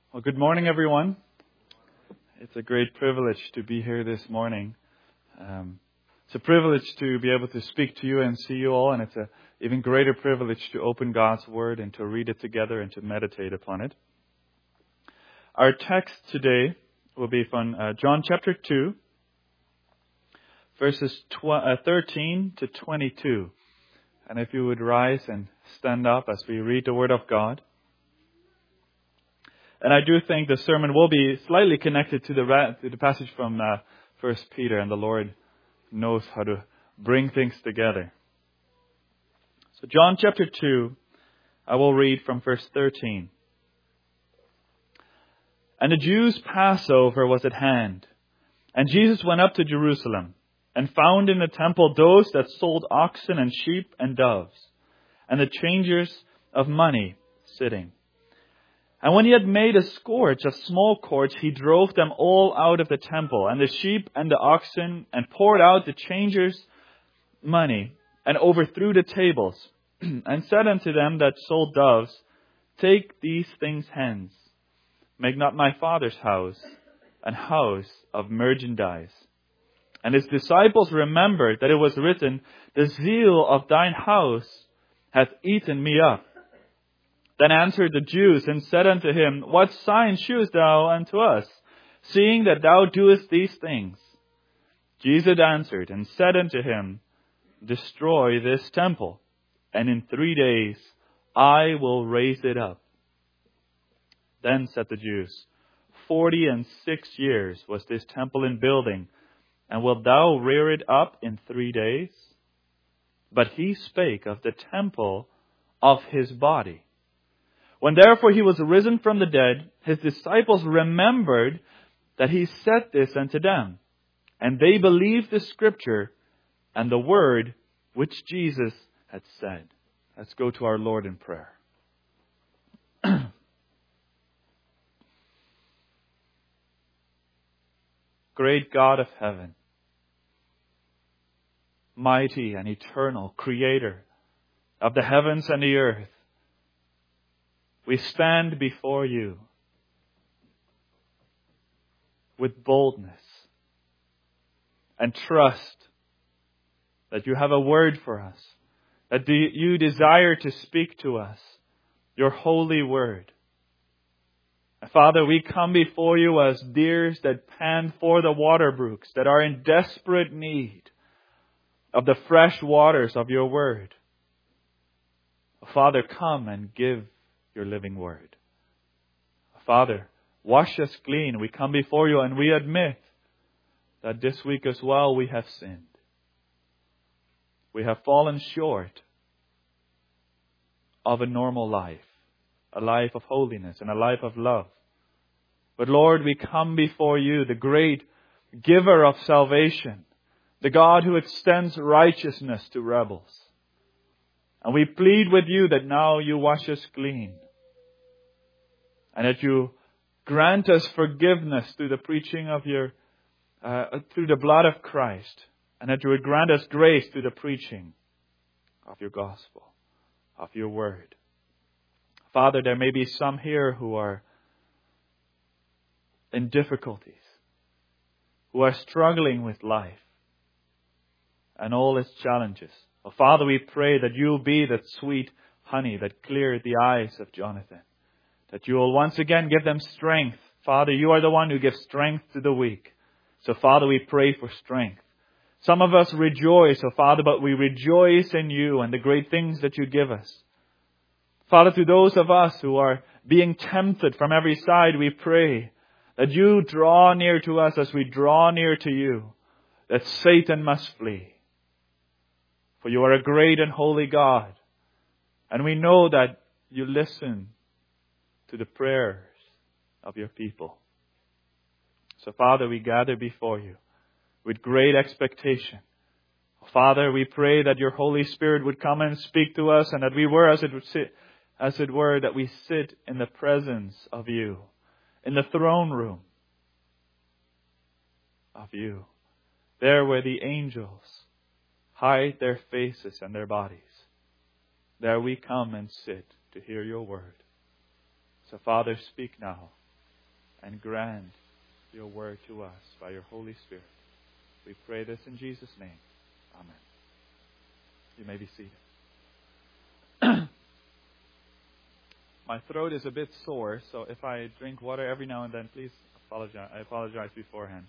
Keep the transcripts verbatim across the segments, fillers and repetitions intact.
Well, good morning, everyone. It's a great privilege to be here this morning. Um, it's a privilege to be able to speak to you and see you all, and it's an even greater privilege to open God's Word and to read it together and to meditate upon it. Our text today will be from uh, John chapter two, verses tw- uh, thirteen to twenty-two. And if you would rise and stand up as we read the Word of God. And I do think the sermon will be slightly connected to the ra- to the passage from uh, First Peter, and the Lord knows how to bring things together. So John chapter two, I will read from verse thirteen. And the Jews' Passover was at hand, and Jesus went up to Jerusalem, and found in the temple those that sold oxen and sheep and doves, and the changers of money sitting. And when he had made a scourge of small cords, he drove them all out of the temple, and the sheep and the oxen, and poured out the changers' money, and overthrew the tables, and said unto them that sold doves, Take these things hence, make not my Father's house an house of merchandise. And his disciples remembered that it was written, The zeal of thine house hath eaten me up. Then answered the Jews and said unto him, What sign shewest thou unto us, seeing that thou doest these things? Jesus answered and said unto him, Destroy this temple, and in three days I will raise it up. Then said the Jews, Forty and six years was this temple in building, and wilt thou rear it up in three days? But he spake of the temple of his body. When therefore he was risen from the dead, his disciples remembered that he said this unto them. And they believed the scripture and the word which Jesus had said. Let's go to our Lord in prayer. Great God of heaven, mighty and eternal Creator of the heavens and the earth, we stand before you with boldness and trust that you have a word for us, that you desire to speak to us, your holy word. And Father, we come before you as deers that pant for the water brooks, that are in desperate need of the fresh waters of your word. Father, come and give your living word. Father, wash us clean. We come before you and we admit that this week as well we have sinned. We have fallen short of a normal life, a life of holiness and a life of love. But Lord, we come before you, the great giver of salvation, the God who extends righteousness to rebels. And we plead with you that now you wash us clean. And that you grant us forgiveness through the preaching of your, uh, through the blood of Christ. And that you would grant us grace through the preaching of your gospel, of your word. Father, there may be some here who are in difficulties, who are struggling with life and all its challenges. Oh, Father, we pray that you'll be that sweet honey that cleared the eyes of Jonathan. That you will once again give them strength. Father, you are the one who gives strength to the weak. So, Father, we pray for strength. Some of us rejoice, oh Father, but we rejoice in you and the great things that you give us. Father, to those of us who are being tempted from every side, we pray that you draw near to us as we draw near to you, that Satan must flee. For you are a great and holy God. And we know that you listen to the prayers of your people. So, Father, we gather before you with great expectation. Father, we pray that your Holy Spirit would come and speak to us, and that we were, as it would sit, as it were, that we sit in the presence of you, in the throne room of you, there where the angels hide their faces and their bodies. There we come and sit to hear your word. So, Father, speak now and grant your word to us by your Holy Spirit. We pray this in Jesus' name. Amen. You may be seated. My throat is a bit sore, so if I drink water every now and then, please apologize. I apologize beforehand.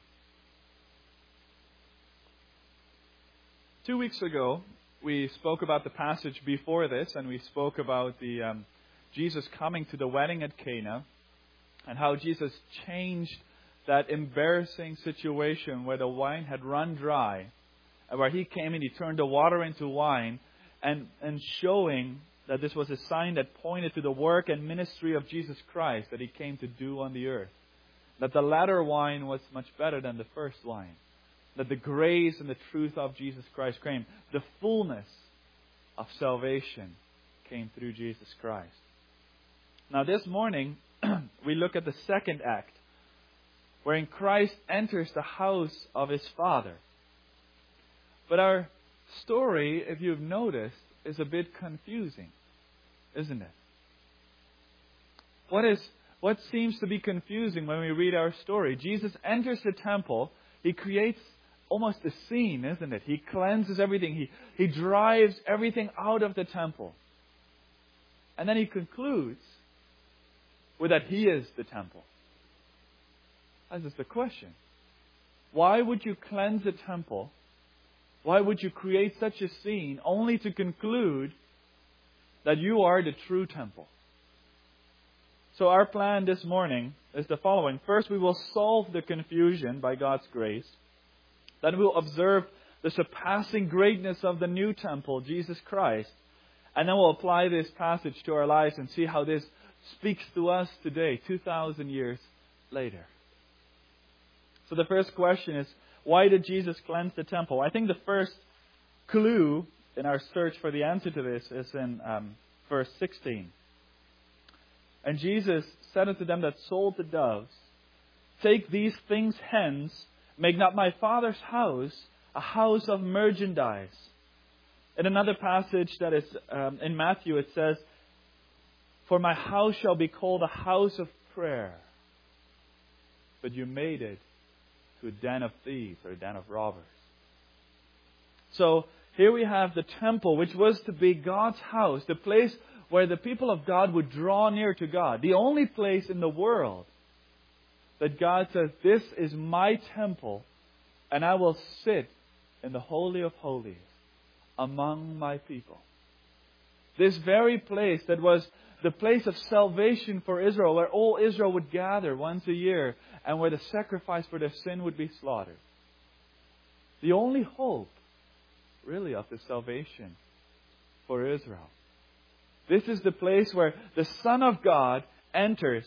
Two weeks ago, we spoke about the passage before this, and we spoke about the um, Jesus coming to the wedding at Cana, and how Jesus changed that embarrassing situation where the wine had run dry, and where He came and He turned the water into wine, and, and showing that this was a sign that pointed to the work and ministry of Jesus Christ that He came to do on the earth. That the latter wine was much better than the first wine. That the grace and the truth of Jesus Christ came. The fullness of salvation came through Jesus Christ. Now this morning, we look at the second act, wherein Christ enters the house of His Father. But our story, if you've noticed, is a bit confusing, isn't it? What is what seems to be confusing when we read our story? Jesus enters the temple. He creates almost a scene, isn't it? He cleanses everything. He, he drives everything out of the temple. And then He concludes with that He is the temple. This is the question. Why would you cleanse a temple? Why would you create such a scene only to conclude that you are the true temple? So our plan this morning is the following. First, we will solve the confusion by God's grace. Then we'll observe the surpassing greatness of the new temple, Jesus Christ. And then we'll apply this passage to our lives and see how this speaks to us today, two thousand years later. So the first question is, why did Jesus cleanse the temple? I think the first clue in our search for the answer to this is in um, verse sixteen. And Jesus said unto them that sold the doves, take these things hence, make not my Father's house a house of merchandise. In another passage that is um, in Matthew, it says, for my house shall be called a house of prayer. But you made it to a den of thieves or a den of robbers. So here we have the temple, which was to be God's house, the place where the people of God would draw near to God. The only place in the world that God says, this is my temple, and I will sit in the Holy of Holies among my people. This very place that was the place of salvation for Israel, where all Israel would gather once a year, and where the sacrifice for their sin would be slaughtered. The only hope, really, of the salvation for Israel. This is the place where the Son of God enters.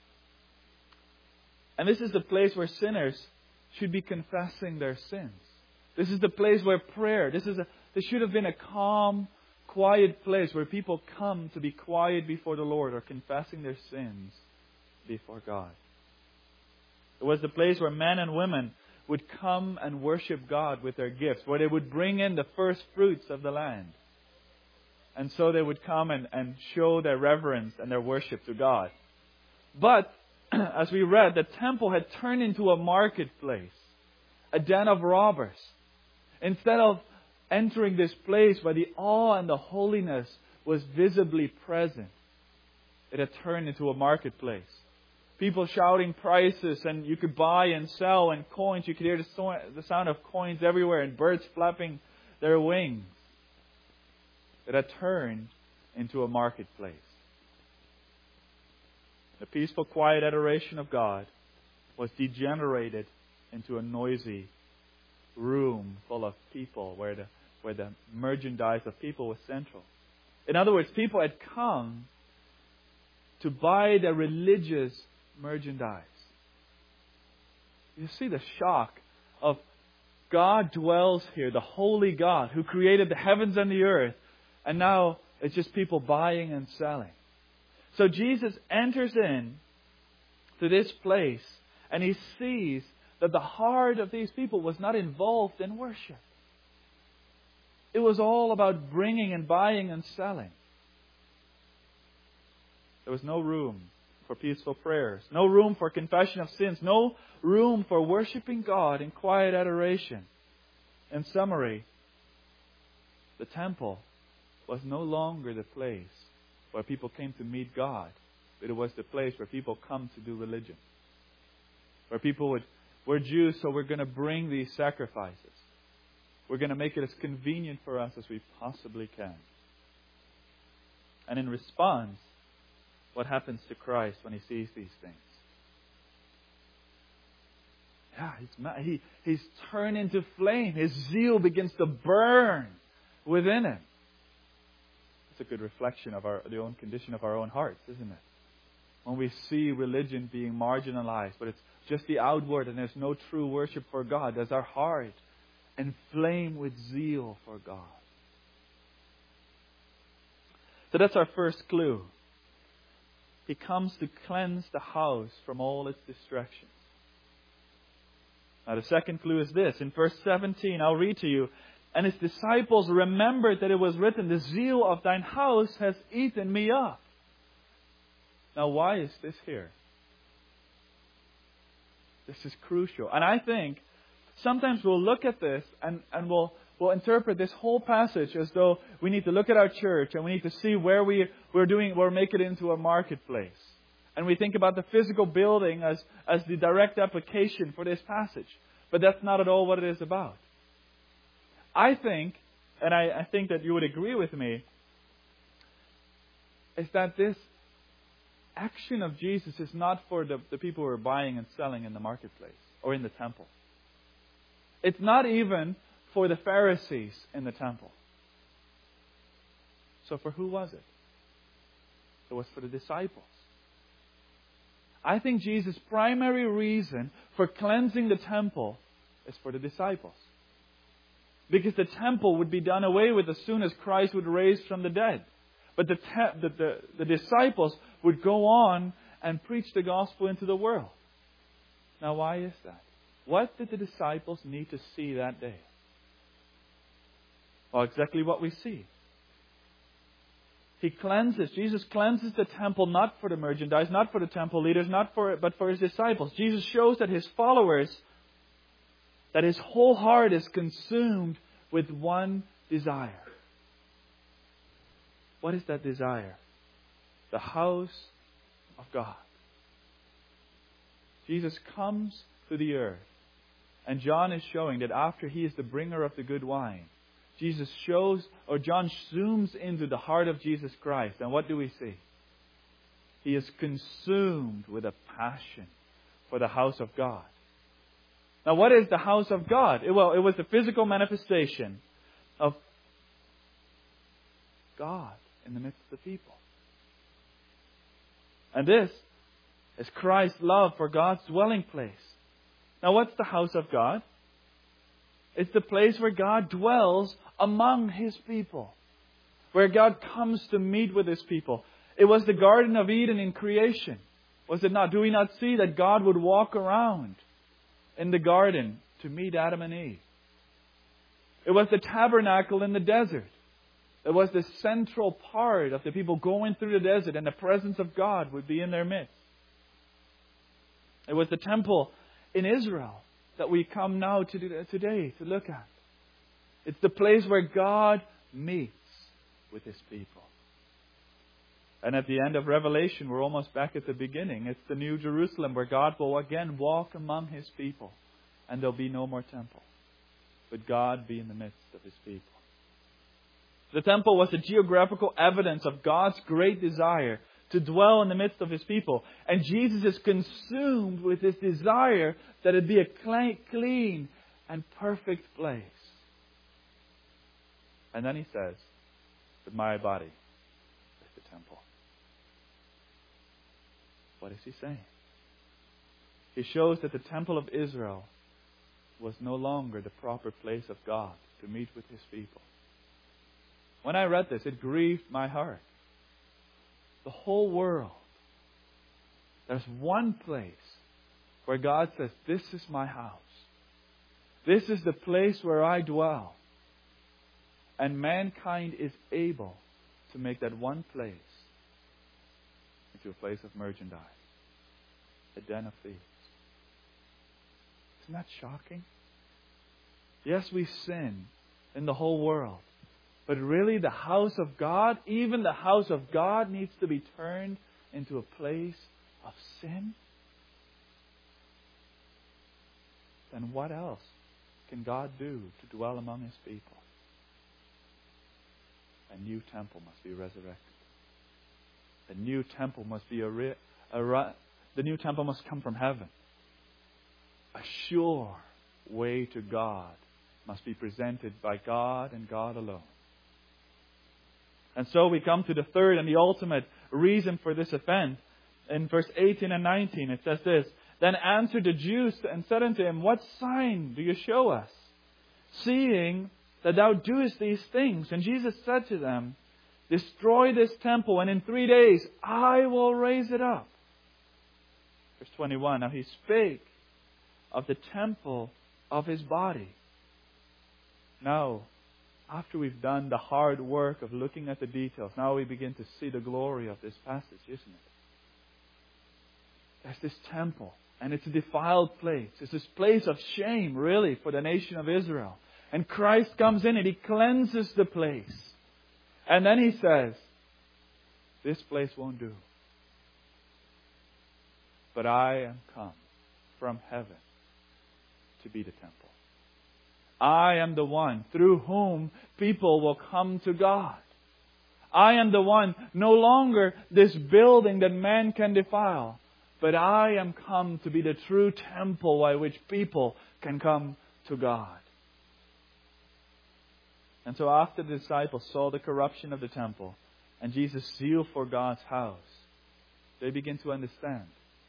And this is the place where sinners should be confessing their sins. This is the place where prayer, this is a, this should have been a calm, quiet place where people come to be quiet before the Lord or confessing their sins before God. It was the place where men and women would come and worship God with their gifts, where they would bring in the first fruits of the land. And so they would come and, and show their reverence and their worship to God. But, as we read, the temple had turned into a marketplace, a den of robbers. Instead of entering this place where the awe and the holiness was visibly present, it had turned into a marketplace. People shouting prices, and you could buy and sell, and coins. You could hear the, so- the sound of coins everywhere, and birds flapping their wings. It had turned into a marketplace. The peaceful, quiet adoration of God was degenerated into a noisy room full of people where the, where the merchandise of people was central. In other words, people had come to buy their religious merchandise. You see the shock of God dwells here, the holy God who created the heavens and the earth, and now it's just people buying and selling. So Jesus enters in to this place, and He sees that the heart of these people was not involved in worship. It was all about bringing and buying and selling. There was no room for peaceful prayers, no room for confession of sins, no room for worshiping God in quiet adoration. In summary, the temple was no longer the place where people came to meet God, but it was the place where people come to do religion. Where people would, we're Jews, so we're going to bring these sacrifices. We're going to make it as convenient for us as we possibly can. And in response, what happens to Christ when He sees these things? Yeah, he's, mad. he, he's turned into flame. His zeal begins to burn within Him. It's a good reflection of our, the own condition of our own hearts, isn't it? When we see religion being marginalized, but it's just the outward and there's no true worship for God, does our heart inflame with zeal for God? So that's our first clue. He comes to cleanse the house from all its distractions. Now the second clue is this. In verse seventeen, I'll read to you. And His disciples remembered that it was written, the zeal of thine house has eaten me up. Now why is this here? This is crucial. And I think sometimes we'll look at this and, and we'll, we'll interpret this whole passage as though we need to look at our church and we need to see where we, we're doing, we're making it into a marketplace. And we think about the physical building as, as the direct application for this passage. But that's not at all what it is about. I think, and I, I think that you would agree with me, is that this action of Jesus is not for the, the people who are buying and selling in the marketplace or in the temple. It's not even for the Pharisees in the temple. So for who was it? It was for the disciples. I think Jesus' primary reason for cleansing the temple is for the disciples. Because the temple would be done away with as soon as Christ would raise from the dead. But the, te- the, the, the disciples would go on and preach the gospel into the world. Now why is that? What did the disciples need to see that day? Well, exactly what we see. He cleanses, Jesus cleanses the temple not for the merchandise, not for the temple leaders, not for but for His disciples. Jesus shows that His followers, that His whole heart is consumed with one desire. What is that desire? The house of God. Jesus comes to the earth. And John is showing that after He is the bringer of the good wine, Jesus shows, or John zooms into the heart of Jesus Christ. And what do we see? He is consumed with a passion for the house of God. Now what is the house of God? Well, it was the physical manifestation of God in the midst of the people. And this is Christ's love for God's dwelling place. Now what's the house of God? It's the place where God dwells among His people. Where God comes to meet with His people. It was the Garden of Eden in creation. Was it not? Do we not see that God would walk around in the garden to meet Adam and Eve? It was the tabernacle in the desert. It was the central part of the people going through the desert, and the presence of God would be in their midst. It was the temple in Israel that we come now to today to look at. It's the place where God meets with His people. And at the end of Revelation, we're almost back at the beginning. It's the New Jerusalem where God will again walk among His people. And there'll be no more temple. But God be in the midst of His people. The temple was a geographical evidence of God's great desire to dwell in the midst of His people. And Jesus is consumed with this desire that it be a clean and perfect place. And then He says that my body is the temple. What is He saying? He shows that the temple of Israel was no longer the proper place of God to meet with His people. When I read this, it grieved my heart. The whole world. There's one place where God says, this is my house. This is the place where I dwell. And mankind is able to make that one place into a place of merchandise. A den of thieves. Isn't that shocking? Yes, we sin in the whole world. But really, the house of God, even the house of God, needs to be turned into a place of sin? Then what else can God do to dwell among His people? A new temple must be resurrected. A new temple must be a, re- a re- the new temple must come from heaven. A sure way to God must be presented by God and God alone. And so we come to the third and the ultimate reason for this event. In verse eighteen and nineteen, it says this, Then answered the Jews and said unto him, What sign do you show us, seeing that thou doest these things? And Jesus said to them, Destroy this temple, and in three days I will raise it up. Verse twenty-one, Now he spake of the temple of His body. Now, after we've done the hard work of looking at the details, now we begin to see the glory of this passage, isn't it? There's this temple, and it's a defiled place. It's this place of shame, really, for the nation of Israel. And Christ comes in and He cleanses the place. And then He says, this place won't do. But I am come from heaven to be the temple. I am the one through whom people will come to God. I am the one, no longer this building that man can defile, but I am come to be the true temple by which people can come to God. And so after the disciples saw the corruption of the temple and Jesus' zeal for God's house, they begin to understand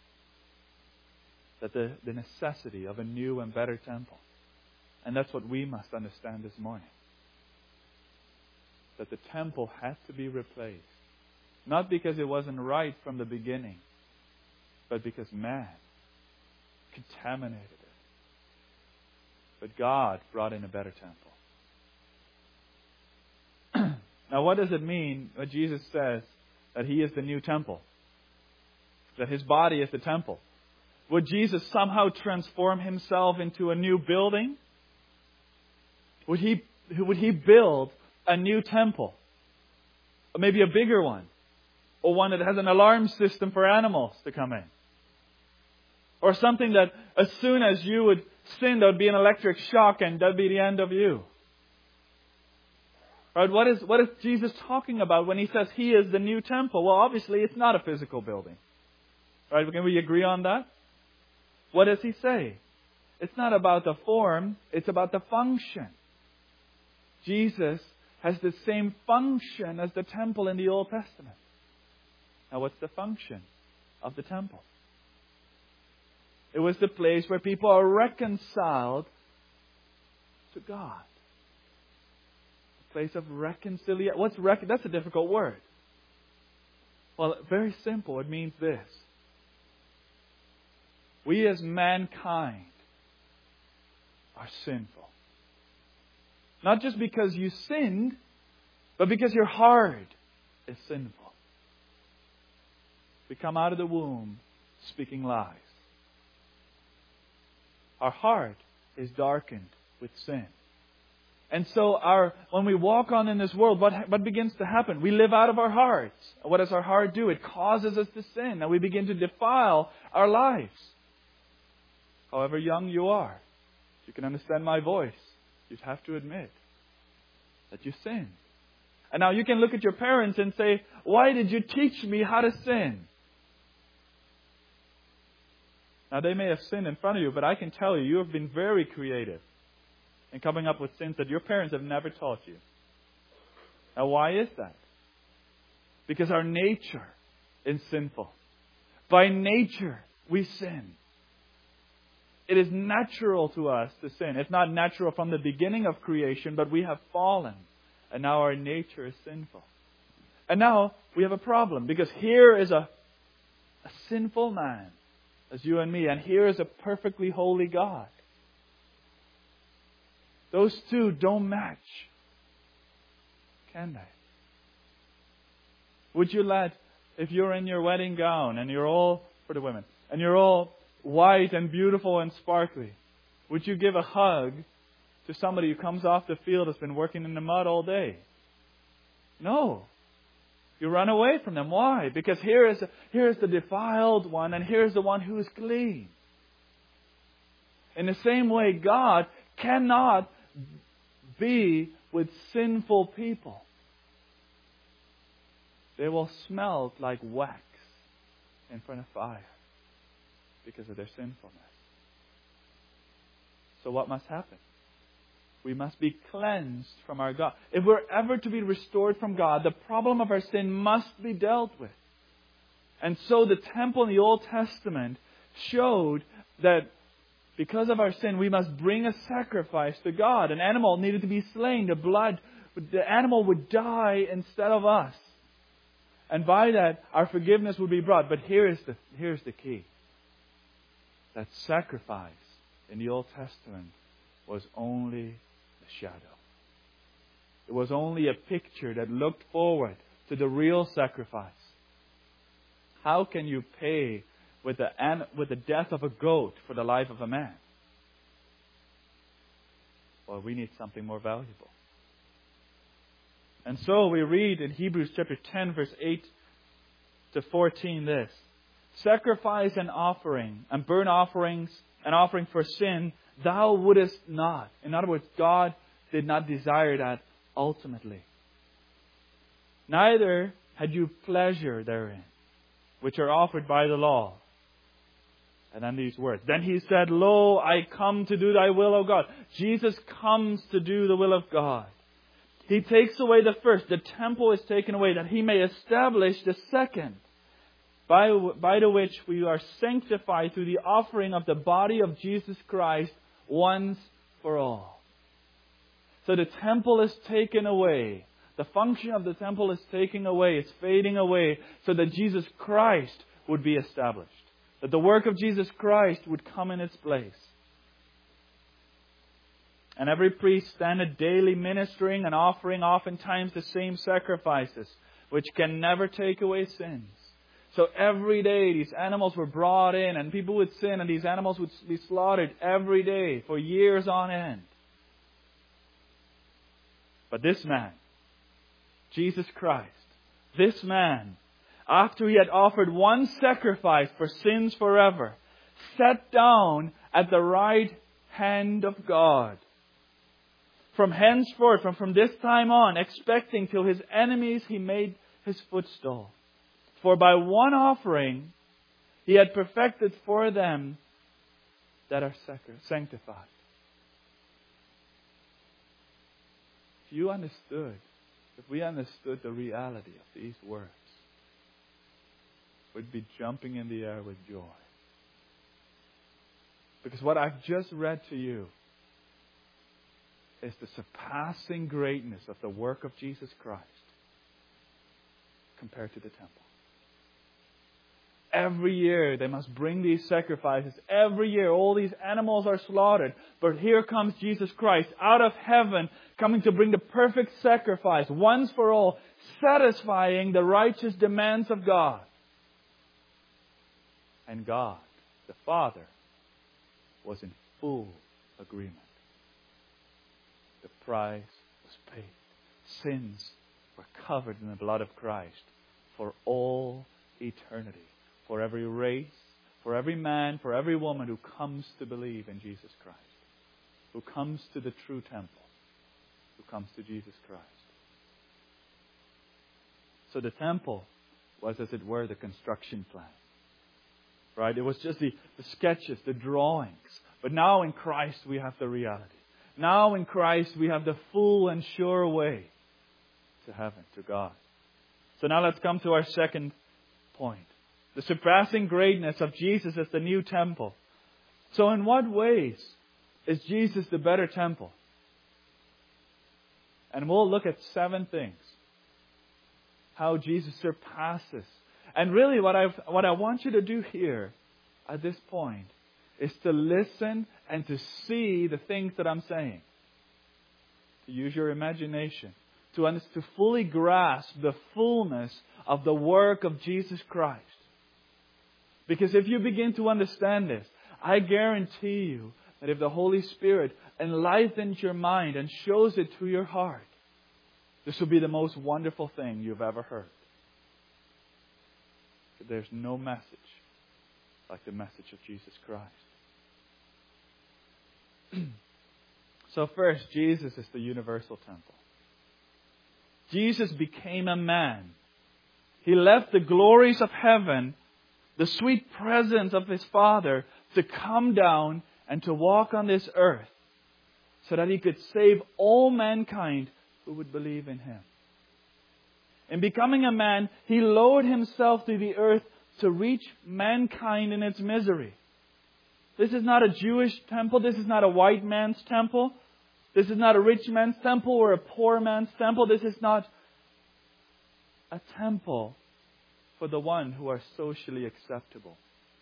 that the, the necessity of a new and better temple. And that's what we must understand this morning. That the temple had to be replaced. Not because it wasn't right from the beginning, but because man contaminated it. But God brought in a better temple. Now what does it mean when Jesus says that He is the new temple? That His body is the temple? Would Jesus somehow transform Himself into a new building? Would he, would he build a new temple? Or maybe a bigger one? Or one that has an alarm system for animals to come in? Or something that as soon as you would sin, there would be an electric shock and that would be the end of you? Right? What is, what is Jesus talking about when He says He is the new temple? Well, obviously it's not a physical building. Right? Can we agree on that? What does He say? It's not about the form, it's about the function. Jesus has the same function as the temple in the Old Testament. Now, what's the function of the temple? It was the place where people are reconciled to God. A place of reconciliation. What's rec- That's a difficult word. Well, very simple. It means this. We as mankind are sinful. Not just because you sinned, but because your heart is sinful. We come out of the womb speaking lies. Our heart is darkened with sin. And so our when we walk on in this world, what, what begins to happen? We live out of our hearts. What does our heart do? It causes us to sin. And we begin to defile our lives. However young you are, you can understand my voice. You'd have to admit that you sin. And now you can look at your parents and say, why did you teach me how to sin? Now they may have sinned in front of you, but I can tell you, you have been very creative in coming up with sins that your parents have never taught you. Now why is that? Because our nature is sinful. By nature, we sin. It is natural to us to sin. It's not natural from the beginning of creation, but we have fallen. And now our nature is sinful. And now we have a problem. Because here is a, a sinful man, as you and me. And here is a perfectly holy God. Those two don't match. Can they? Would you let if you're in your wedding gown and you're all, for the women, and you're all white and beautiful and sparkly, would you give a hug to somebody who comes off the field that's been working in the mud all day? No. You run away from them. Why? Because here is, here is the defiled one and here's the one who is clean. In the same way, God cannot be with sinful people. They will smell like wax in front of fire because of their sinfulness. So what must happen? We must be cleansed from our God. If we're ever to be restored from God, the problem of our sin must be dealt with. And so the temple in the Old Testament showed that because of our sin, we must bring a sacrifice to God. An animal needed to be slain. The blood, the animal would die instead of us. And by that, our forgiveness would be brought. But here is the, here's the key. That sacrifice in the Old Testament was only a shadow. It was only a picture that looked forward to the real sacrifice. How can you pay with the, with the death of a goat for the life of a man? Well, we need something more valuable. And so we read in Hebrews chapter ten, verse eight to fourteen this. Sacrifice and offering, and burnt offerings, and offering for sin, thou wouldest not. In other words, God did not desire that ultimately. Neither had you pleasure therein, which are offered by the law. And then these words. Then he said, Lo, I come to do thy will, O God. Jesus comes to do the will of God. He takes away the first. The temple is taken away that he may establish the second, by, by the which we are sanctified through the offering of the body of Jesus Christ once for all. So the temple is taken away. The function of the temple is taken away. It's fading away so that Jesus Christ would be established. That the work of Jesus Christ would come in its place. And every priest standeth daily ministering and offering oftentimes the same sacrifices, which can never take away sins. So every day these animals were brought in and people would sin and these animals would be slaughtered every day for years on end. But this man, Jesus Christ, this man, after he had offered one sacrifice for sins forever, sat down at the right hand of God. From henceforth, from, from this time on, expecting till his enemies he made his footstool. For by one offering he had perfected for them that are sanctified. If you understood, if we understood the reality of these words, we'd be jumping in the air with joy. Because what I've just read to you is the surpassing greatness of the work of Jesus Christ compared to the temple. Every year they must bring these sacrifices. Every year all these animals are slaughtered. But here comes Jesus Christ out of heaven, coming to bring the perfect sacrifice once for all, satisfying the righteous demands of God. And God, the Father, was in full agreement. The price was paid. Sins were covered in the blood of Christ for all eternity. For every race, for every man, for every woman who comes to believe in Jesus Christ. Who comes to the true temple. Who comes to Jesus Christ. So the temple was, as it were, the construction plan. Right? It was just the, the sketches, the drawings. But now in Christ we have the reality. Now in Christ we have the full and sure way to heaven, to God. So now let's come to our second point. The surpassing greatness of Jesus as the new temple. So in what ways is Jesus the better temple? And we'll look at seven things. How Jesus surpasses. And really what I what I want you to do here at this point is to listen and to see the things that I'm saying. To use your imagination. to, un- to fully grasp the fullness of the work of Jesus Christ. Because if you begin to understand this, I guarantee you that if the Holy Spirit enlightens your mind and shows it to your heart, this will be the most wonderful thing you've ever heard. But there's no message like the message of Jesus Christ. So first, Jesus is the universal temple. Jesus became a man. He left the glories of heaven, the sweet presence of His Father, to come down and to walk on this earth so that He could save all mankind who would believe in Him. In becoming a man, He lowered Himself to the earth to reach mankind in its misery. This is not a Jewish temple. This is not a white man's temple. This is not a rich man's temple or a poor man's temple. This is not a temple for the one who are socially acceptable.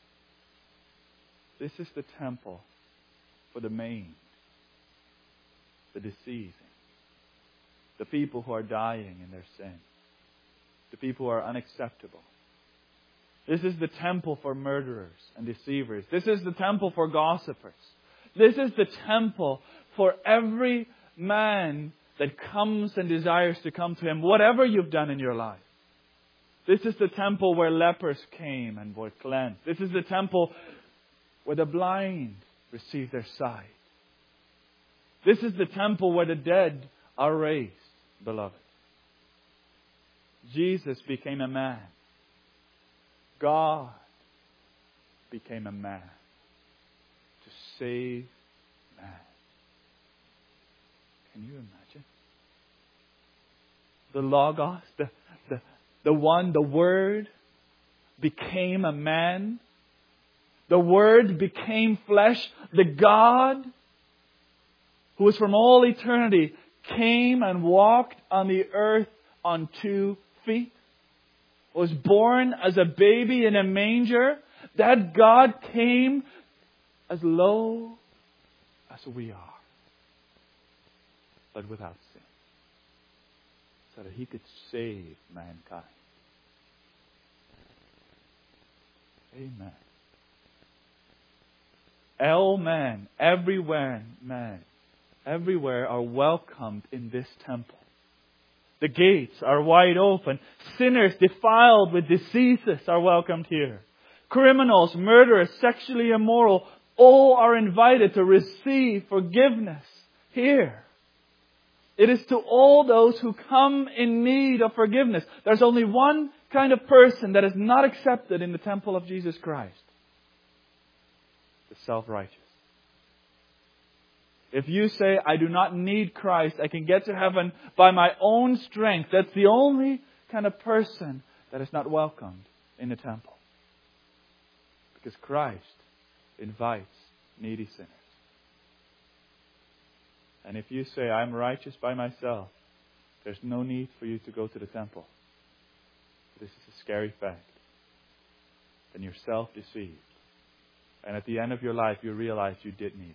This is the temple for the maimed, the deceiving, the people who are dying in their sin, the people who are unacceptable. This is the temple for murderers and deceivers. This is the temple for gossipers. This is the temple for every man that comes and desires to come to Him, whatever you've done in your life. This is the temple where lepers came and were cleansed. This is the temple where the blind receive their sight. This is the temple where the dead are raised, beloved. Jesus became a man. God became a man to save man. Can you imagine? The Logos, the, the, the one, the Word, became a man. The Word became flesh. The God who was from all eternity came and walked on the earth on two feet. Was born as a baby in a manger. That God came as low as we are, but without sin, so that He could save mankind. Amen. All men, everywhere, man, everywhere are welcomed in this temple. The gates are wide open. Sinners defiled with diseases are welcomed here. Criminals, murderers, sexually immoral, all are invited to receive forgiveness here. It is to all those who come in need of forgiveness. There's only one kind of person that is not accepted in the temple of Jesus Christ. The self-righteous. If you say, I do not need Christ, I can get to heaven by my own strength, that's the only kind of person that is not welcomed in the temple. Because Christ invites needy sinners. And if you say, I'm righteous by myself, there's no need for you to go to the temple. This is a scary fact. Then you're self-deceived. And at the end of your life, you realize you did need it.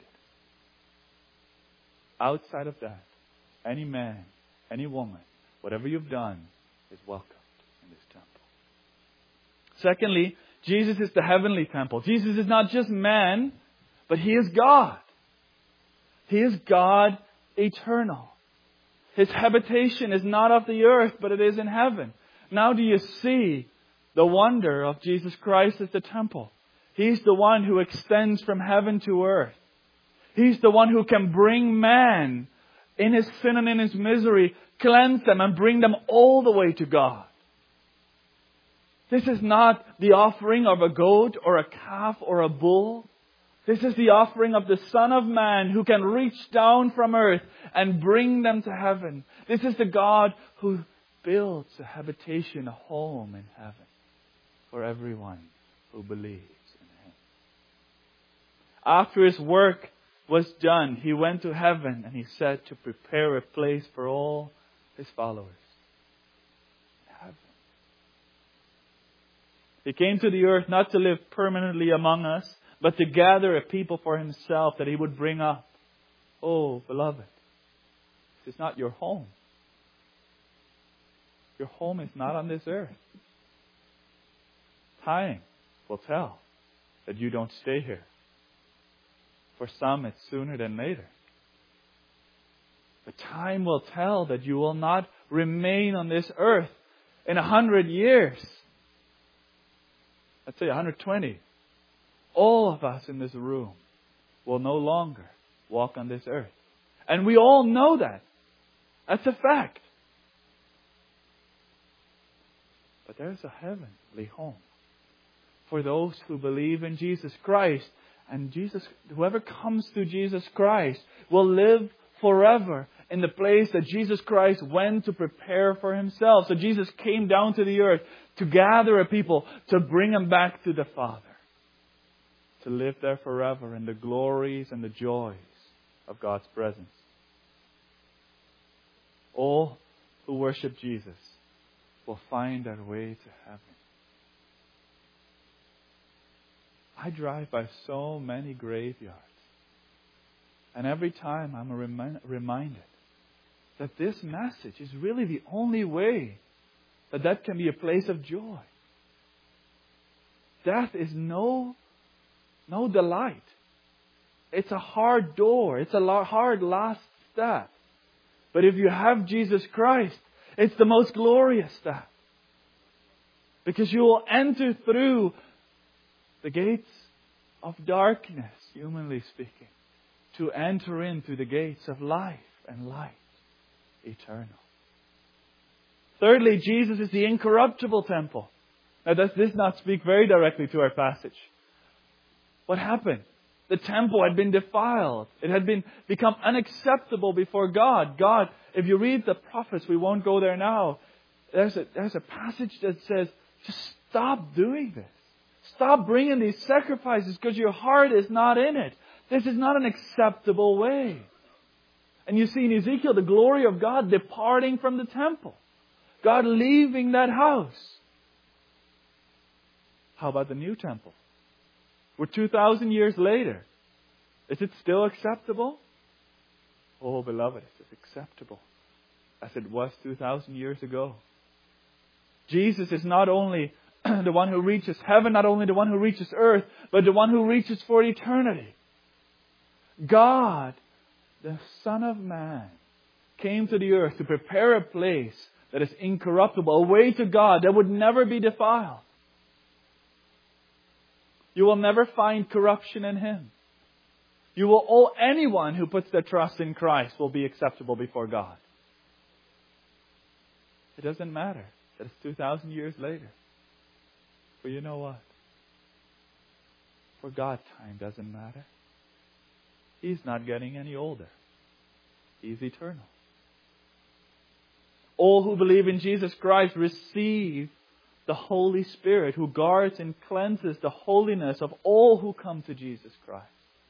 Outside of that, any man, any woman, whatever you've done is welcomed in this temple. Secondly, Jesus is the heavenly temple. Jesus is not just man, but He is God. He is God eternal. His habitation is not of the earth, but it is in heaven. Now do you see the wonder of Jesus Christ as the temple? He's the one who extends from heaven to earth. He's the one who can bring man in his sin and in his misery, cleanse them and bring them all the way to God. This is not the offering of a goat or a calf or a bull. This is the offering of the Son of Man who can reach down from earth and bring them to heaven. This is the God who builds a habitation, a home in heaven for everyone who believes in Him. After His work was done, He went to heaven and He said to prepare a place for all His followers. Heaven. He came to the earth not to live permanently among us, but to gather a people for Himself that He would bring up. Oh, beloved, this is not your home. Your home is not on this earth. Time will tell that you don't stay here. For some, it's sooner than later. But time will tell that you will not remain on this earth in a hundred years. Let's say one hundred twenty. All of us in this room will no longer walk on this earth. And we all know that. That's a fact. But there's a heavenly home for those who believe in Jesus Christ. And Jesus, whoever comes to Jesus Christ will live forever in the place that Jesus Christ went to prepare for Himself. So Jesus came down to the earth to gather a people, to bring them back to the Father. To live there forever in the glories and the joys of God's presence. All who worship Jesus will find their way to heaven. I drive by so many graveyards. And every time I'm remi- reminded that this message is really the only way that that can be a place of joy. Death is no, no delight. It's a hard door. It's a hard last step. But if you have Jesus Christ, it's the most glorious step. Because you will enter through the gates of darkness, humanly speaking, to enter into the gates of life and light eternal. Thirdly, Jesus is the incorruptible temple. Now, does this not speak very directly to our passage? What happened? The temple had been defiled. It had been become unacceptable before God. God, if you read the prophets, we won't go there now. There's a, there's a passage that says, just stop doing this. Stop bringing these sacrifices because your heart is not in it. This is not an acceptable way. And you see in Ezekiel the glory of God departing from the temple. God leaving that house. How about the new temple? We're two thousand years later. Is it still acceptable? Oh, beloved, it's acceptable as it was two thousand years ago. Jesus is not only the one who reaches heaven, not only the one who reaches earth, but the one who reaches for eternity. God, the Son of Man, came to the earth to prepare a place that is incorruptible, a way to God that would never be defiled. You will never find corruption in Him. You will owe anyone who puts their trust in Christ will be acceptable before God. It doesn't matter that it's two thousand years later. But you know what? For God, time doesn't matter. He's not getting any older. He's eternal. All who believe in Jesus Christ receive the Holy Spirit who guards and cleanses the holiness of all who come to Jesus Christ.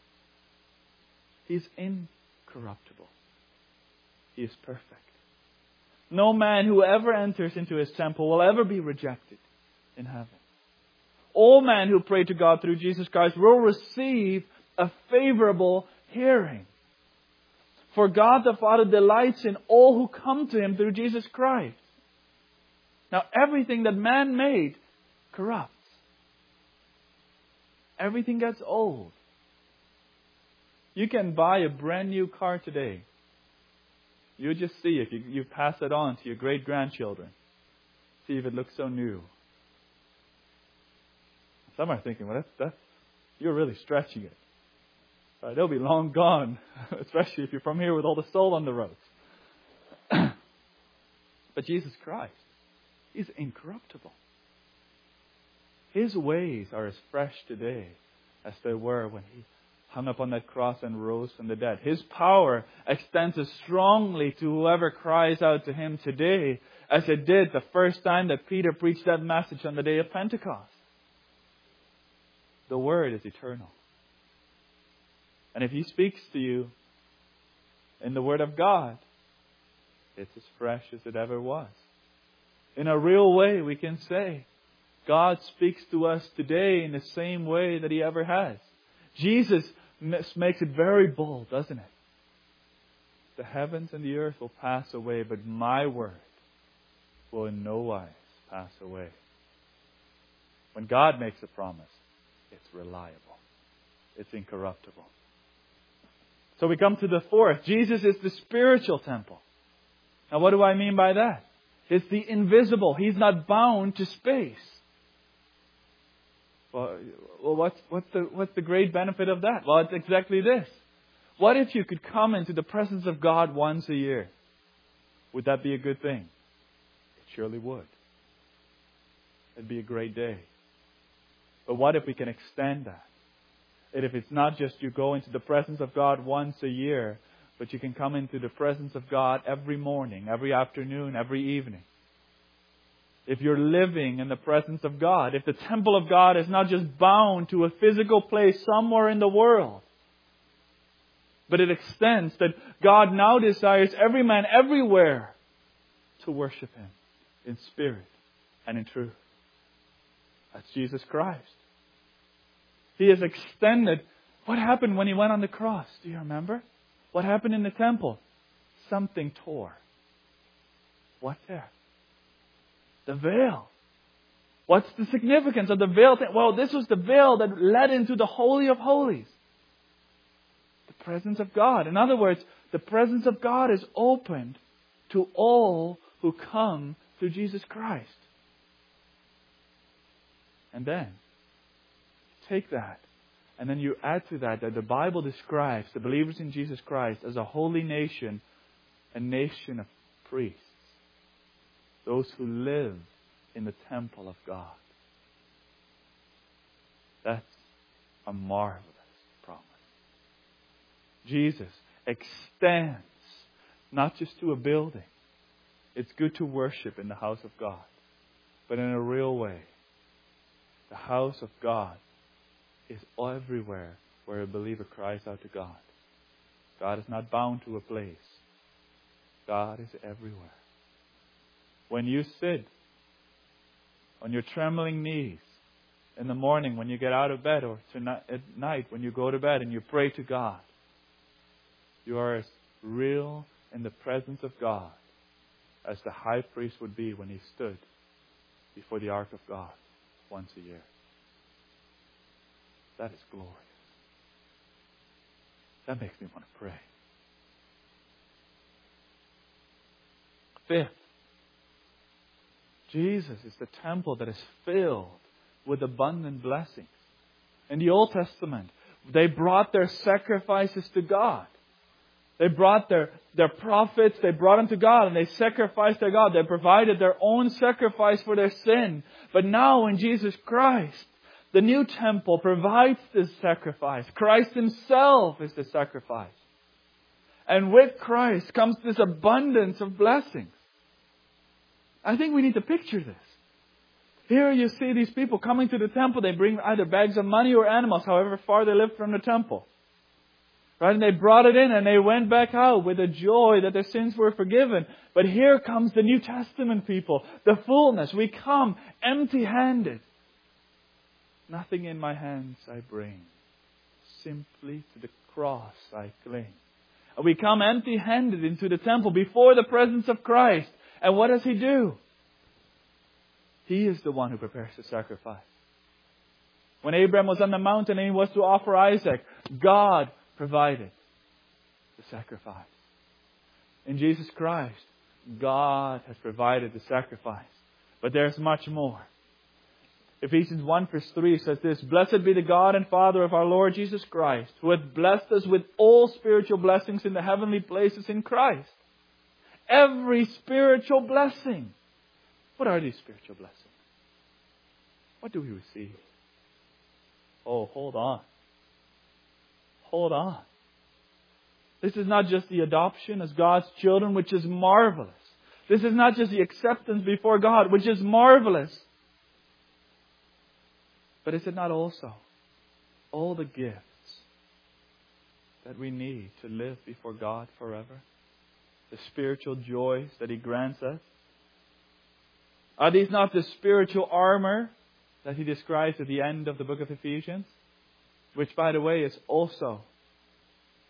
He's incorruptible. He is perfect. No man who ever enters into His temple will ever be rejected in heaven. All men who pray to God through Jesus Christ will receive a favorable hearing. For God the Father delights in all who come to Him through Jesus Christ. Now, everything that man made corrupts. Everything gets old. You can buy a brand new car today. You just see if you, you pass it on to your great-grandchildren. See if it looks so new. Some are thinking, well, that's, that's, you're really stretching it. Uh, they'll be long gone, especially if you're from here with all the soul on the roads. But Jesus Christ, He's incorruptible. His ways are as fresh today as they were when He hung up on that cross and rose from the dead. His power extends as strongly to whoever cries out to Him today as it did the first time that Peter preached that message on the day of Pentecost. The Word is eternal. And if He speaks to you in the Word of God, it's as fresh as it ever was. In a real way, we can say, God speaks to us today in the same way that He ever has. Jesus makes it very bold, doesn't it? The heavens and the earth will pass away, but my word will in no wise pass away. When God makes a promise, it's reliable. It's incorruptible. So we come to the fourth. Jesus is the spiritual temple. Now what do I mean by that? It's the invisible. He's not bound to space. Well, well what's, what's, the, what's the great benefit of that? Well, it's exactly this. What if you could come into the presence of God once a year? Would that be a good thing? It surely would. It'd be a great day. But what if we can extend that? And if it's not just you go into the presence of God once a year, but you can come into the presence of God every morning, every afternoon, every evening. If you're living in the presence of God, if the temple of God is not just bound to a physical place somewhere in the world, but it extends that God now desires every man everywhere to worship Him in spirit and in truth. That's Jesus Christ. He has extended. What happened when He went on the cross? Do you remember? What happened in the temple? Something tore. What there? The veil. What's the significance of the veil? Well, this was the veil that led into the Holy of Holies. The presence of God. In other words, the presence of God is opened to all who come through Jesus Christ. And then, take that. And then you add to that that the Bible describes the believers in Jesus Christ as a holy nation, a nation of priests. Those who live in the temple of God. That's a marvelous promise. Jesus extends not just to a building. It's good to worship in the house of God, but in a real way. The house of God is everywhere where a believer cries out to God. God is not bound to a place. God is everywhere. When you sit on your trembling knees in the morning when you get out of bed, or tonight, at night when you go to bed and you pray to God, you are as real in the presence of God as the high priest would be when he stood before the ark of God once a year. That is glorious. That makes me want to pray. Fifth, Jesus is the temple that is filled with abundant blessings. In the Old Testament, they brought their sacrifices to God. They brought their, their prophets, they brought them to God and they sacrificed to God. They provided their own sacrifice for their sin. But now in Jesus Christ, the new temple provides this sacrifice. Christ Himself is the sacrifice. And with Christ comes this abundance of blessings. I think we need to picture this. Here you see these people coming to the temple. They bring either bags of money or animals, however far they lived from the temple. Right? And they brought it in and they went back out with a joy that their sins were forgiven. But here comes the New Testament people. The fullness. We come empty-handed. Nothing in my hands I bring. Simply to the cross I cling. And we come empty-handed into the temple before the presence of Christ. And what does He do? He is the one who prepares the sacrifice. When Abraham was on the mountain and he was to offer Isaac, God provided the sacrifice. In Jesus Christ, God has provided the sacrifice. But there's much more. Ephesians one verse three says this, "Blessed be the God and Father of our Lord Jesus Christ, who hath blessed us with all spiritual blessings in the heavenly places in Christ." Every spiritual blessing. What are these spiritual blessings? What do we receive? Oh, hold on. Hold on. This is not just the adoption as God's children, which is marvelous. This is not just the acceptance before God, which is marvelous. But is it not also all the gifts that we need to live before God forever? The spiritual joys that He grants us? Are these not the spiritual armor that He describes at the end of the book of Ephesians? Which, by the way, is also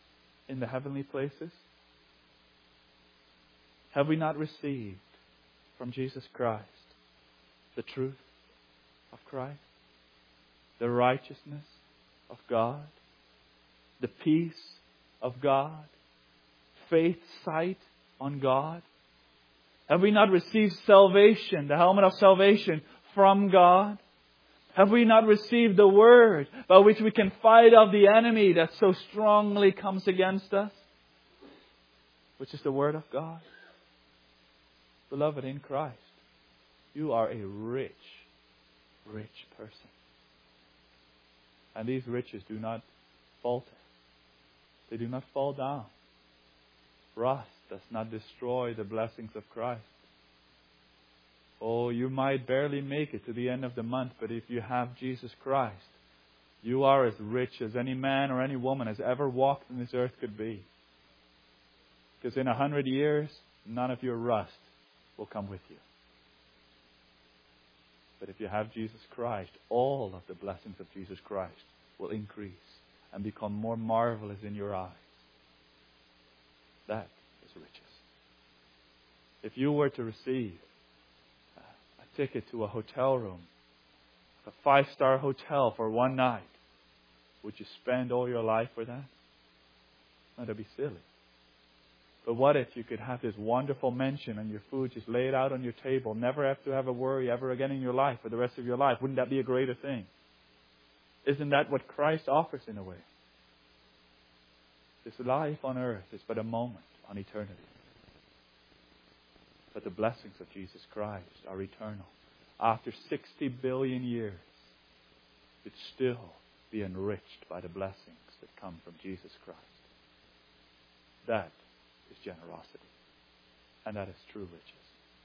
in the heavenly places. Have we not received from Jesus Christ? The truth of Christ, the righteousness of God, the peace of God, faith, sight on God. Have we not received salvation, the helmet of salvation from God? Have we not received the Word by which we can fight off the enemy that so strongly comes against us? Which is the Word of God. Beloved, in Christ, you are a rich, rich person. And these riches do not falter. They do not fall down. Rust does not destroy the blessings of Christ. Oh, you might barely make it to the end of the month, but if you have Jesus Christ, you are as rich as any man or any woman has ever walked in this earth could be. Because in a hundred years, none of your rust will come with you. But if you have Jesus Christ, all of the blessings of Jesus Christ will increase and become more marvelous in your eyes. That is riches. If you were to receive a ticket to a hotel room, a five-star hotel for one night, would you spend all your life for that? No, that'd be silly. But what if you could have this wonderful mansion and your food just laid out on your table, never have to have a worry ever again in your life for the rest of your life? Wouldn't that be a greater thing? Isn't that what Christ offers in a way? This life on earth is but a moment on eternity. But the blessings of Jesus Christ are eternal. After sixty billion years, you'd still be enriched by the blessings that come from Jesus Christ. That is generosity. And that is true riches.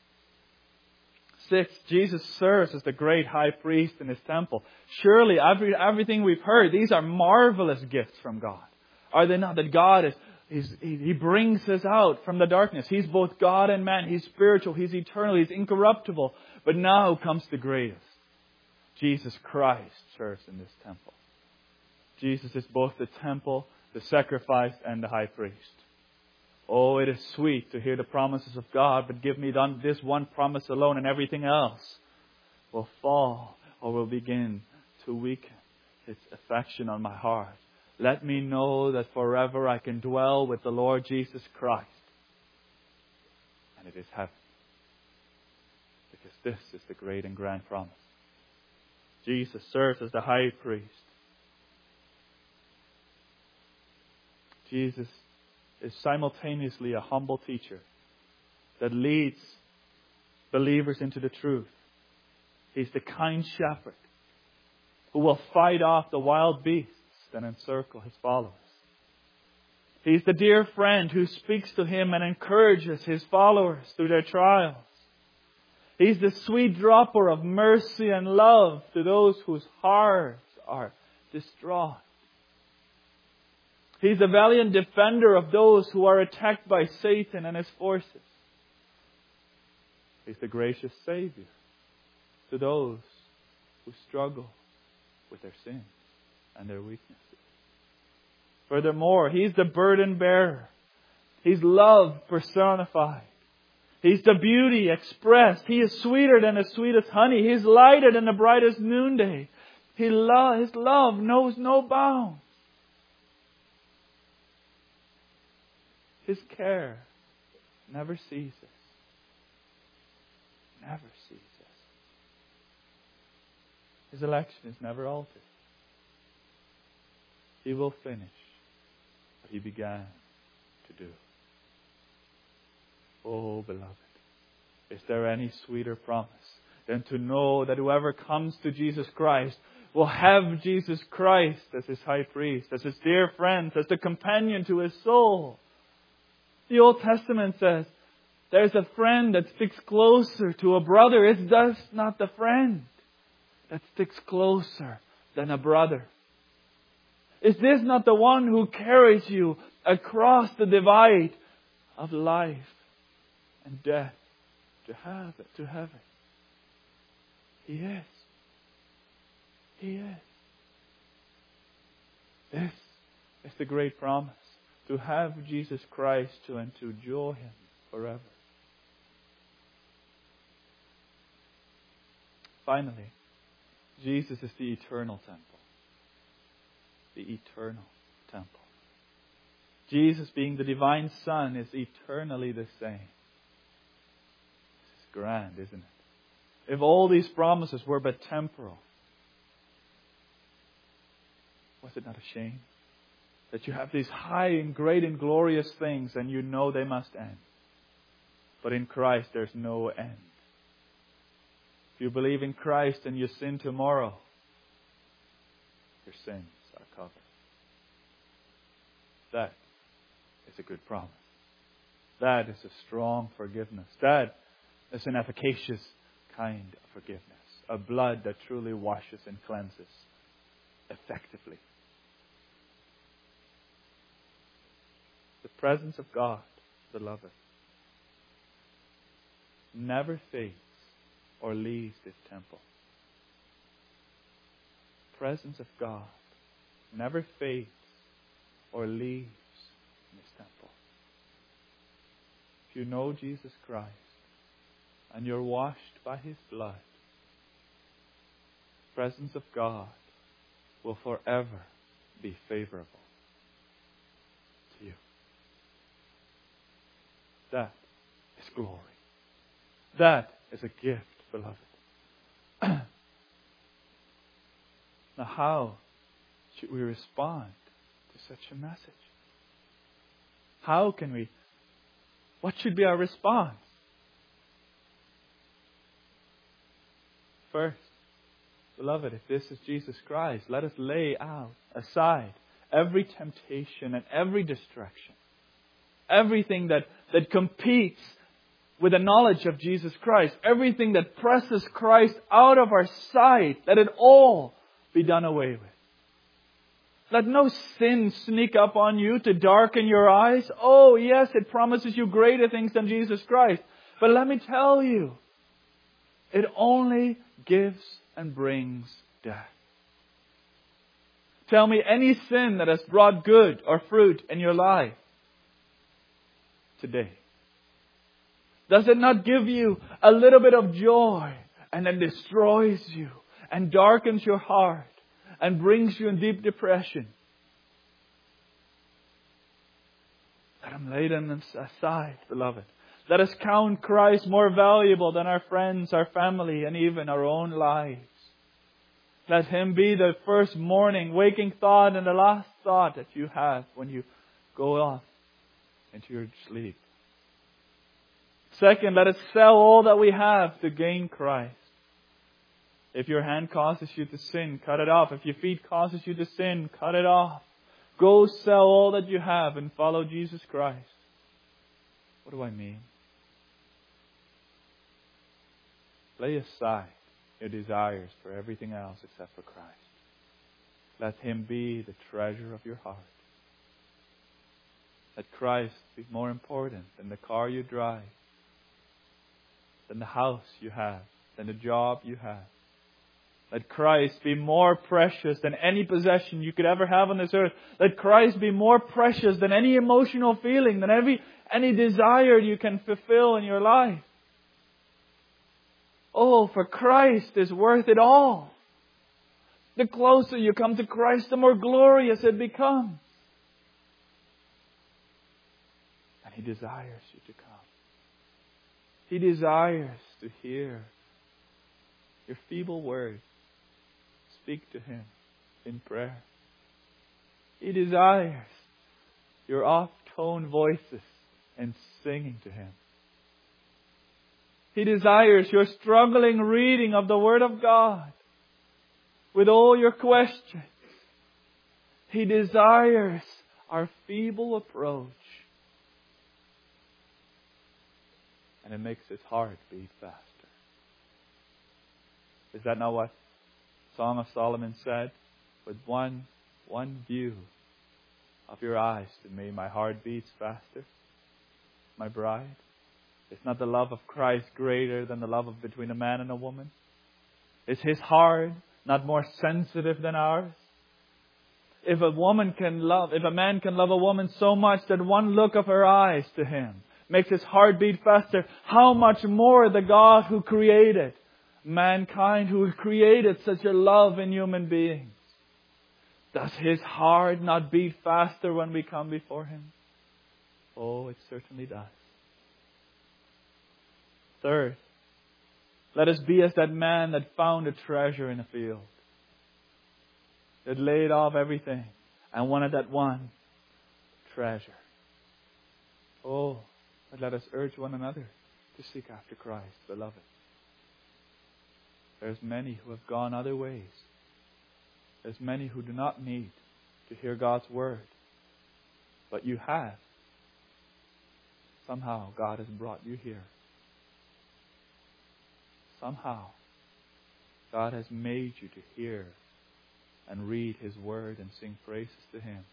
Six, Jesus serves as the great high priest in His temple. Surely, every, everything we've heard, these are marvelous gifts from God. Are they not? That God is, is, He brings us out from the darkness. He's both God and man. He's spiritual. He's eternal. He's incorruptible. But now comes the greatest. Jesus Christ serves in this temple. Jesus is both the temple, the sacrifice, and the high priest. Oh, it is sweet to hear the promises of God, but give me this one promise alone and everything else will fall or will begin to weaken its affection on my heart. Let me know that forever I can dwell with the Lord Jesus Christ. And it is heaven. Because this is the great and grand promise. Jesus serves as the high priest. Jesus is simultaneously a humble teacher that leads believers into the truth. He's the kind shepherd who will fight off the wild beasts that encircle His followers. He's the dear friend who speaks to Him and encourages His followers through their trials. He's the sweet dropper of mercy and love to those whose hearts are distraught. He's the valiant defender of those who are attacked by Satan and his forces. He's the gracious Savior to those who struggle with their sins and their weaknesses. Furthermore, He's the burden bearer. He's love personified. He's the beauty expressed. He is sweeter than the sweetest honey. He's lighter than the brightest noonday. He lo- His love knows no bounds. His care never ceases. Never ceases. His election is never altered. He will finish what He began to do. Oh, beloved, is there any sweeter promise than to know that whoever comes to Jesus Christ will have Jesus Christ as his high priest, as his dear friend, as the companion to his soul? The Old Testament says, there's a friend that sticks closer to a brother. It's thus not the friend that sticks closer than a brother. Is this not the one who carries you across the divide of life and death to heaven? To heaven? He is. He is. This is the great promise. To have Jesus Christ to and to enjoy Him forever. Finally, Jesus is the eternal temple. The eternal temple. Jesus, being the divine Son, is eternally the same. This is grand, isn't it? If all these promises were but temporal, was it not a shame that you have these high and great and glorious things and you know they must end? But in Christ there's no end. If you believe in Christ and you sin tomorrow, your sins are covered. That is a good promise. That is a strong forgiveness. That is an efficacious kind of forgiveness. A blood that truly washes and cleanses effectively. The presence of God, beloved, never fades or leaves this temple. The presence of God never fades or leaves this temple. If you know Jesus Christ and you're washed by His blood, the presence of God will forever be favorable to you. That is glory. That is a gift, beloved. Now, how should we respond to such a message? How can we? What should be our response? First, beloved, if this is Jesus Christ, let us lay out aside every temptation and every distraction. Everything that, that competes with the knowledge of Jesus Christ. Everything that presses Christ out of our sight. Let it all be done away with. Let no sin sneak up on you to darken your eyes. Oh yes, it promises you greater things than Jesus Christ. But let me tell you, it only gives and brings death. Tell me any sin that has brought good or fruit in your life today. Does it not give you a little bit of joy and then destroys you and darkens your heart and brings you in deep depression? Let them lay them aside, beloved. Let us count Christ more valuable than our friends, our family, and even our own lives. Let Him be the first morning waking thought and the last thought that you have when you go off into your sleep. Second, let us sell all that we have to gain Christ. If your hand causes you to sin, cut it off. If your feet causes you to sin, cut it off. Go sell all that you have and follow Jesus Christ. What do I mean? Lay aside your desires for everything else except for Christ. Let Him be the treasure of your heart. Let Christ be more important than the car you drive, than the house you have, than the job you have. Let Christ be more precious than any possession you could ever have on this earth. Let Christ be more precious than any emotional feeling, than every any desire you can fulfill in your life. Oh, for Christ is worth it all. The closer you come to Christ, the more glorious it becomes. And He desires you to come. He desires to hear your feeble words. Speak to Him in prayer. He desires your off-tone voices and singing to Him. He desires your struggling reading of the Word of God with all your questions. He desires our feeble approach. And it makes His heart beat faster. Is that not what Song of Solomon said? With one, one view of your eyes to me, my heart beats faster. My bride, is not the love of Christ greater than the love of between a man and a woman? Is His heart not more sensitive than ours? If a woman can love, if a man can love a woman so much that one look of her eyes to him makes his heart beat faster, how much more the God who created mankind who created such a love in human beings. Does His heart not beat faster when we come before Him? Oh, it certainly does. Third, let us be as that man that found a treasure in a field. That laid off everything and wanted that one treasure. Oh, but let us urge one another to seek after Christ, beloved. There's many who have gone other ways. There's many who do not need to hear God's word. But you have. Somehow God has brought you here. Somehow God has made you to hear and read His word and sing praises to Him.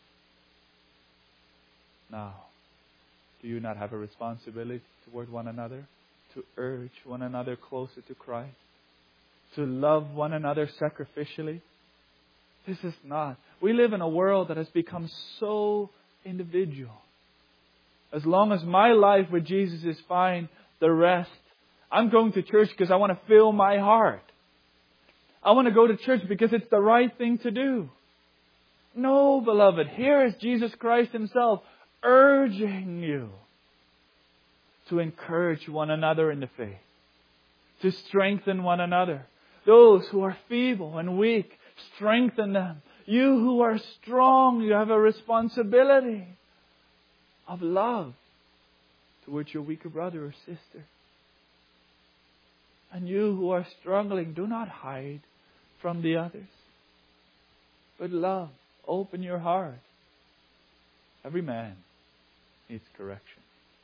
Now, do you not have a responsibility toward one another? To urge one another closer to Christ? To love one another sacrificially? This is not. We live in a world that has become so individual. As long as my life with Jesus is fine, the rest, I'm going to church because I want to fill my heart. I want to go to church because it's the right thing to do. No, beloved, here is Jesus Christ Himself urging you to encourage one another in the faith, to strengthen one another. Those who are feeble and weak, strengthen them. You who are strong, you have a responsibility of love towards your weaker brother or sister. And you who are struggling, do not hide from the others, but love. Open your heart. Every man needs correction.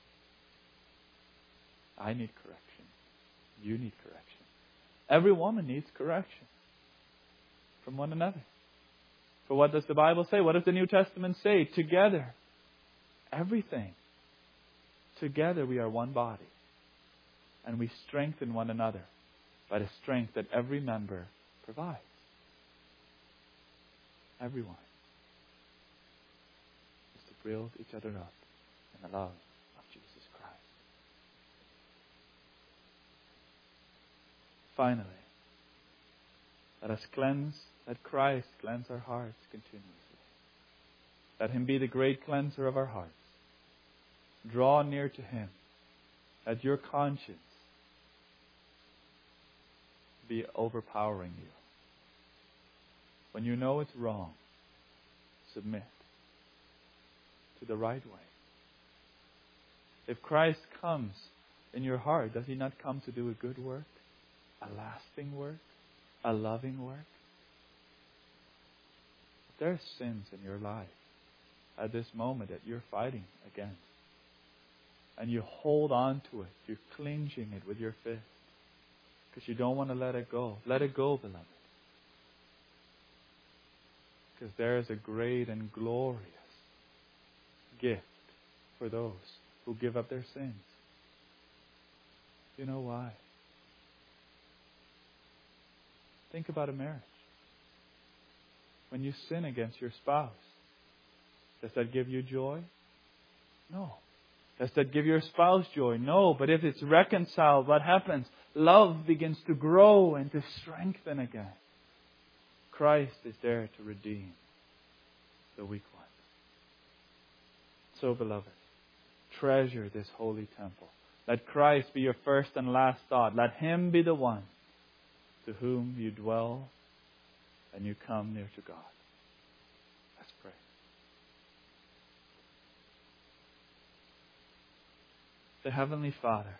I need correction. You need correction. Every woman needs correction from one another. For what does the Bible say? What does the New Testament say? Together. Everything. Together we are one body. And we strengthen one another by the strength that every member provides. Everyone is to build each other up in the love of Jesus Christ. Finally, let us cleanse, let Christ cleanse our hearts continuously. Let Him be the great cleanser of our hearts. Draw near to Him. Let your conscience be overpowering you. When you know it's wrong, submit to the right way. If Christ comes in your heart, does He not come to do a good work? A lasting work? A loving work? If there are sins in your life at this moment that you're fighting against, and you hold on to it, you're clinging it with your fist, because you don't want to let it go. Let it go, beloved. Because there is a great and glorious gift for those who give up their sins. You know why? Think about a marriage. When you sin against your spouse, does that give you joy? No. Does that give your spouse joy? No. But if it's reconciled, what happens? Love begins to grow and to strengthen again. Christ is there to redeem the weak one. So, beloved, treasure this holy temple. Let Christ be your first and last thought. Let Him be the one to whom you dwell and you come near to God. Let's pray. The Heavenly Father,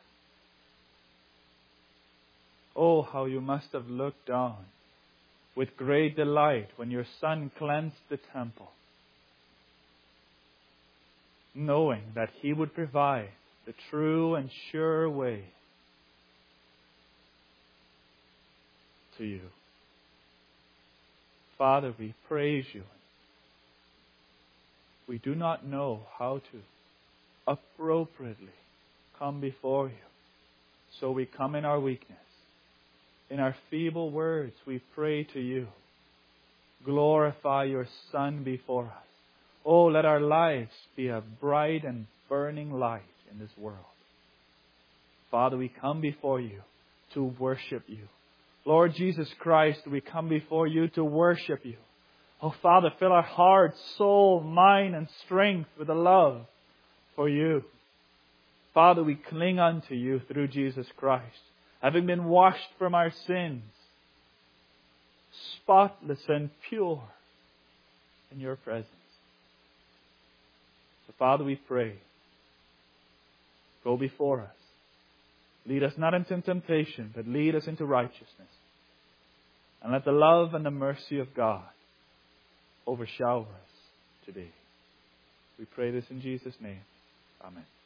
oh, how you must have looked down with great delight when your Son cleansed the temple, knowing that He would provide the true and sure way to you. Father, we praise you. We do not know how to appropriately come before you, so we come in our weakness. In our feeble words, we pray to you. Glorify your Son before us. Oh, let our lives be a bright and burning light in this world. Father, we come before you to worship you. Lord Jesus Christ, we come before you to worship you. Oh Father, fill our hearts, soul, mind, and strength with a love for you. Father, we cling unto you through Jesus Christ, having been washed from our sins, spotless and pure in your presence. So Father, we pray, go before us. Lead us not into temptation, but lead us into righteousness. And let the love and the mercy of God overshower us today. We pray this in Jesus' name. Amen.